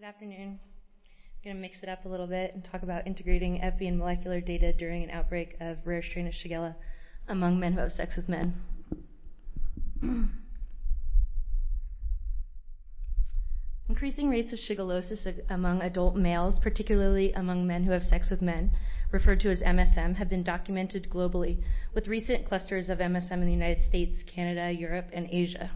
afternoon. I'm going to mix it up a little bit and talk about integrating epi and molecular data during an outbreak of rare strain of Shigella among men who have sex with men. Increasing rates of shigellosis among adult males, particularly among men who have sex with men, referred to as MSM, have been documented globally, with recent clusters of MSM in the United States, Canada, Europe, and Asia.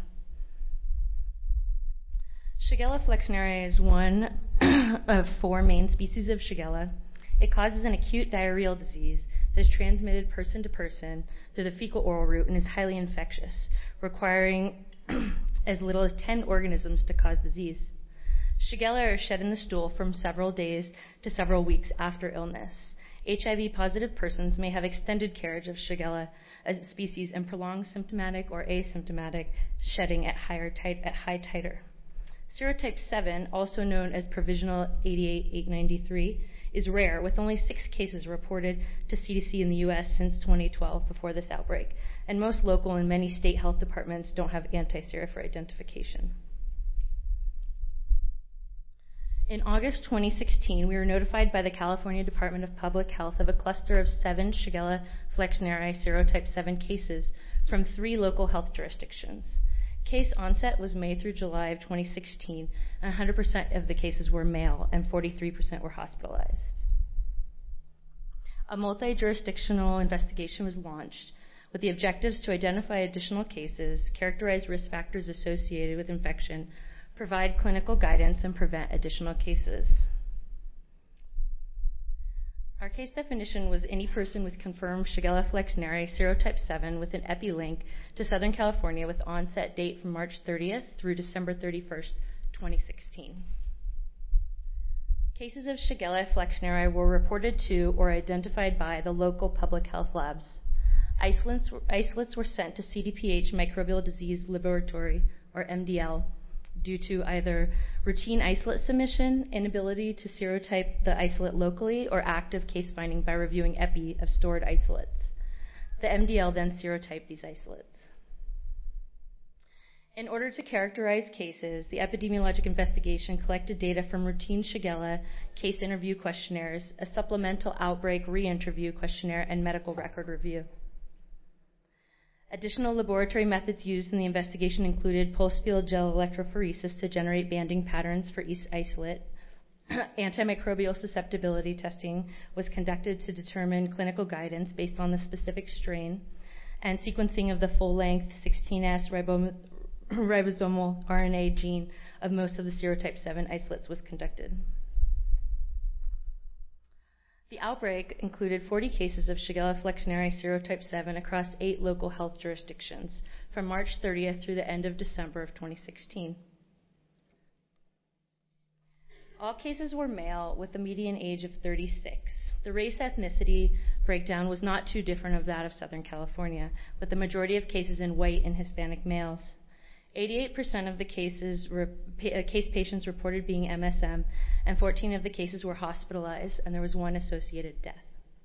Shigella flexneri is one of 4 main species of Shigella. It causes an acute diarrheal disease that is transmitted person to person through the fecal-oral route and is highly infectious, requiring as little as 10 organisms to cause disease. Shigella are shed in the stool from several days to several weeks after illness. HIV-positive persons may have extended carriage of Shigella as a species and prolonged symptomatic or asymptomatic shedding at high titer. Serotype 7, also known as provisional 88-893, is rare, with only 6 cases reported to CDC in the U.S. since 2012 before this outbreak, and most local and many state health departments don't have anti-sera for identification. In August 2016, we were notified by the California Department of Public Health of a cluster of 7 Shigella flexneri serotype 7 cases from 3 local health jurisdictions. Case onset was May through July of 2016, and 100% of the cases were male, and 43% were hospitalized. A multi-jurisdictional investigation was launched with the objectives to identify additional cases, characterize risk factors associated with infection, provide clinical guidance, and prevent additional cases. Our case definition was any person with confirmed Shigella flexneri serotype 7 with an epi link to Southern California with onset date from March 30th through December 31st, 2016. Cases of Shigella flexneri were reported to or identified by the local public health labs. Isolates were sent to CDPH Microbial Disease Laboratory, or MDL, due to either routine isolate submission, inability to serotype the isolate locally, or active case finding by reviewing epi of stored isolates. The MDL then serotyped these isolates. In order to characterize cases, the epidemiologic investigation collected data from routine Shigella case interview questionnaires, a supplemental outbreak re-interview questionnaire, and medical record review. Additional laboratory methods used in the investigation included pulsed field gel electrophoresis to generate banding patterns for each isolate. Antimicrobial susceptibility testing was conducted to determine clinical guidance based on the specific strain, and sequencing of the full-length 16S ribosomal RNA gene of most of the serotype 7 isolates was conducted. The outbreak included 40 cases of Shigella flexneri serotype 7 across 8 local health jurisdictions from March 30th through the end of December of 2016. All cases were male with a median age of 36. The race-ethnicity breakdown was not too different of that of Southern California, with the majority of cases in white and Hispanic males. 88% of the case patients reported being MSM, and 14 of the cases were hospitalized, and there was 1 associated death.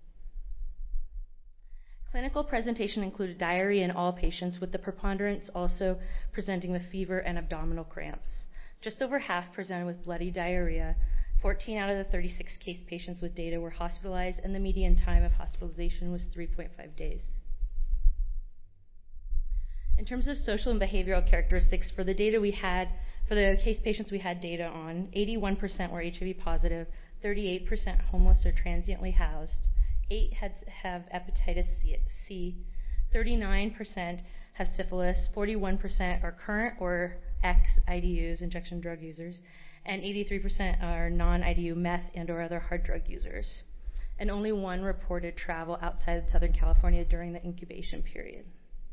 Clinical presentation included diarrhea in all patients, with the preponderance also presenting with fever and abdominal cramps. Just over half presented with bloody diarrhea. 14 out of the 36 case patients with data were hospitalized, and the median time of hospitalization was 3.5 days. In terms of social and behavioral characteristics, for the data we had, for the case patients we had data on, 81% were HIV positive, 38% homeless or transiently housed, 8 have hepatitis C, 39% have syphilis, 41% are current or ex-IDUs, injection drug users, and 83% are non-IDU meth and or other hard drug users. And only 1 reported travel outside Southern California during the incubation period.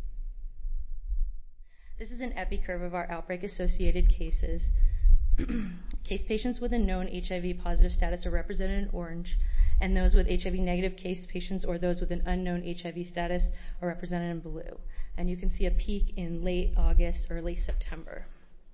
This is an epi curve of our outbreak-associated cases. Case patients with a known HIV-positive status are represented in orange, and those with HIV-negative case patients or those with an unknown HIV status are represented in blue. And you can see a peak in late August or late September.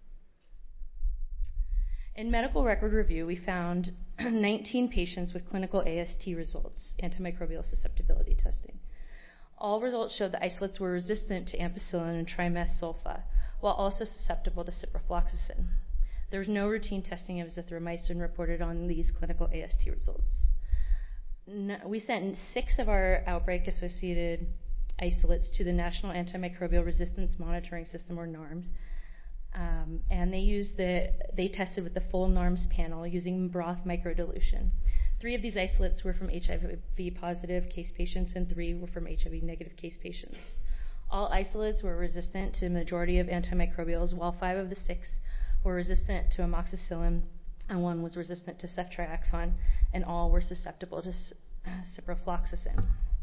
In medical record review, we found 19 patients with clinical AST results, antimicrobial susceptibility testing. All results showed the isolates were resistant to ampicillin and trimethylsulfa, while also susceptible to ciprofloxacin. There was no routine testing of azithromycin reported on these clinical AST results. We sent 6 of our outbreak-associated isolates to the National Antimicrobial Resistance Monitoring System, or NARMS, and they tested with the full NARMS panel using broth microdilution. 3 of these isolates were from HIV-positive case patients, and 3 were from HIV-negative case patients. All isolates were resistant to the majority of antimicrobials, while 5 of the 6 were resistant to amoxicillin, and 1 was resistant to ceftriaxone, and all were susceptible to ciprofloxacin.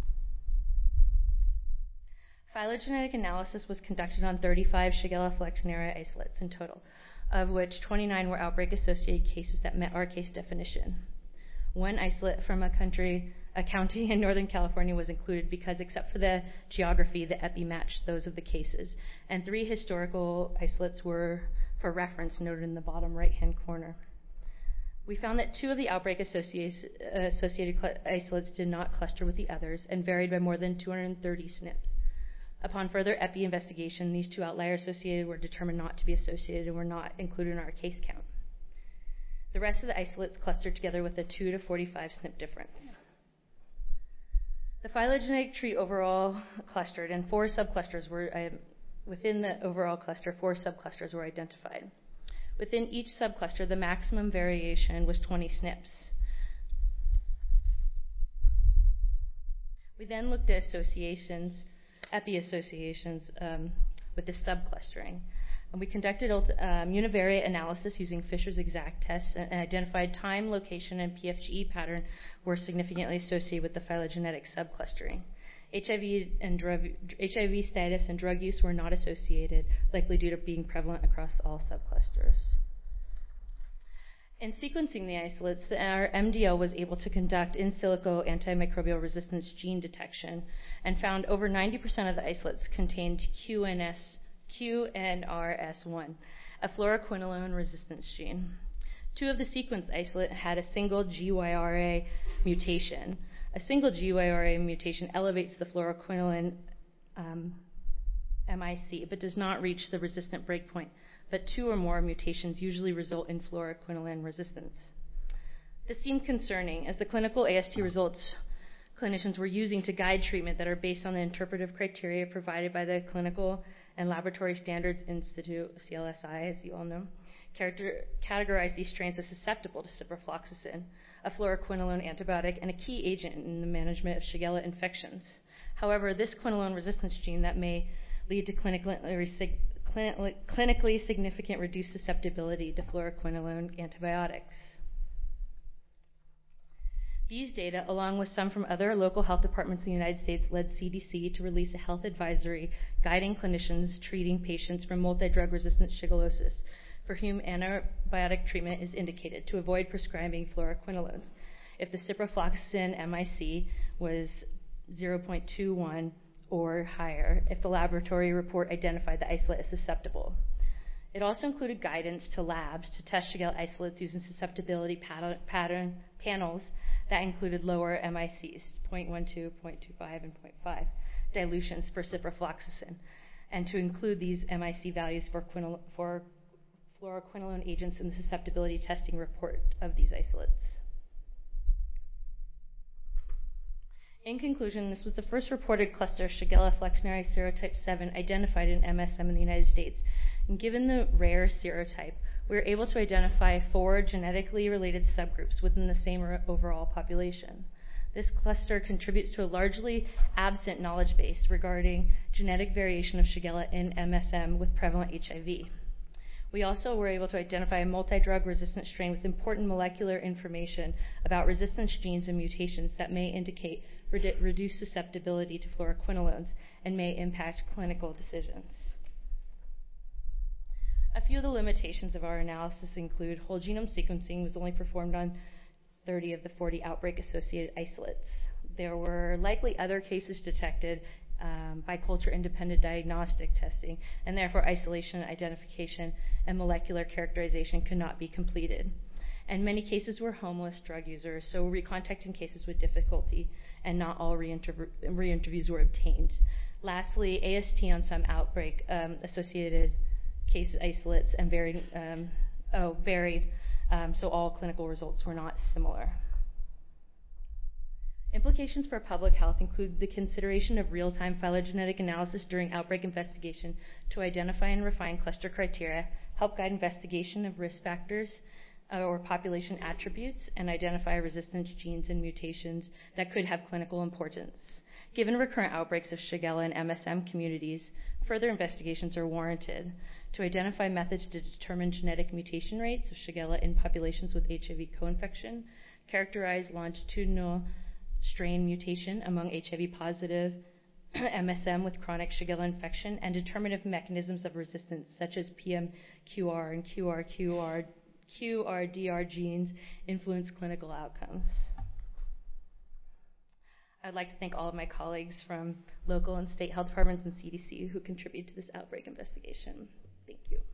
Phylogenetic analysis was conducted on 35 Shigella flexneri isolates in total, of which 29 were outbreak-associated cases that met our case definition. 1 isolate from a county in Northern California was included because, except for the geography, the epi matched those of the cases, and 3 historical isolates were, for reference, noted in the bottom right-hand corner. We found that 2 of the outbreak-associated isolates did not cluster with the others and varied by more than 230 SNPs. Upon further epi investigation, these 2 outliers associated were determined not to be associated and were not included in our case count. The rest of the isolates clustered together with a 2 to 45 SNP difference. The phylogenetic tree overall clustered, and 4 subclusters were within the overall cluster. 4 subclusters were identified. Within each subcluster, the maximum variation was 20 SNPs. We then looked at epi associations with this subclustering. And we conducted univariate analysis using Fisher's exact tests and identified time, location, and PFGE pattern were significantly associated with the phylogenetic subclustering. HIV status and drug use were not associated, likely due to being prevalent across all subclusters. In sequencing the isolates, our MDL was able to conduct in silico antimicrobial resistance gene detection and found over 90% of the isolates contained QNRS1, a fluoroquinolone resistance gene. 2 of the sequenced isolate had a single GYRA mutation. A single GYRA mutation elevates the fluoroquinolone MIC, but does not reach the resistant breakpoint, but 2 or more mutations usually result in fluoroquinolone resistance. This seemed concerning, as the clinical AST results clinicians were using to guide treatment that are based on the interpretive criteria provided by the Clinical and Laboratory Standards Institute, CLSI, as you all know, categorize these strains as susceptible to ciprofloxacin, a fluoroquinolone antibiotic and a key agent in the management of Shigella infections. However, this quinolone resistance gene that may lead to clinically significant reduced susceptibility to fluoroquinolone antibiotics. These data, along with some from other local health departments in the United States, led CDC to release a health advisory guiding clinicians treating patients for multi-drug resistant shigellosis, for whom antibiotic treatment is indicated, to avoid prescribing fluoroquinolones if the ciprofloxacin MIC was 0.21 or higher, if the laboratory report identified the isolate as susceptible. It also included guidance to labs to test Shigella isolates using susceptibility pattern panels that included lower MICs, 0.12, 0.25, and 0.5 dilutions for ciprofloxacin, and to include these MIC values for fluoroquinolone agents in the susceptibility testing report of these isolates. In conclusion, this was the first reported cluster Shigella flexneri serotype 7 identified in MSM in the United States. And given the rare serotype, we were able to identify 4 genetically related subgroups within the same overall population. This cluster contributes to a largely absent knowledge base regarding genetic variation of Shigella in MSM with prevalent HIV. We also were able to identify a multi-drug resistant strain with important molecular information about resistance genes and mutations that may indicate reduced susceptibility to fluoroquinolones and may impact clinical decisions. A few of the limitations of our analysis include whole genome sequencing was only performed on 30 of the 40 outbreak-associated isolates. There were likely other cases detected by culture-independent diagnostic testing, and therefore isolation, identification, and molecular characterization could not be completed. And many cases were homeless drug users, so recontacting cases with difficulty, and not all re-interviews were obtained. Lastly, AST on some outbreak-associated case isolates and varied varied, so all clinical results were not similar. Implications for public health include the consideration of real-time phylogenetic analysis during outbreak investigation to identify and refine cluster criteria, help guide investigation of risk factors or population attributes, and identify resistance genes and mutations that could have clinical importance. Given recurrent outbreaks of Shigella in MSM communities, further investigations are warranted to identify methods to determine genetic mutation rates of Shigella in populations with HIV co-infection, characterize longitudinal strain mutation among HIV-positive MSM with chronic Shigella infection, and determine if mechanisms of resistance such as PMQR and QRDR genes influence clinical outcomes. I'd like to thank all of my colleagues from local and state health departments and CDC who contribute to this outbreak investigation. Thank you.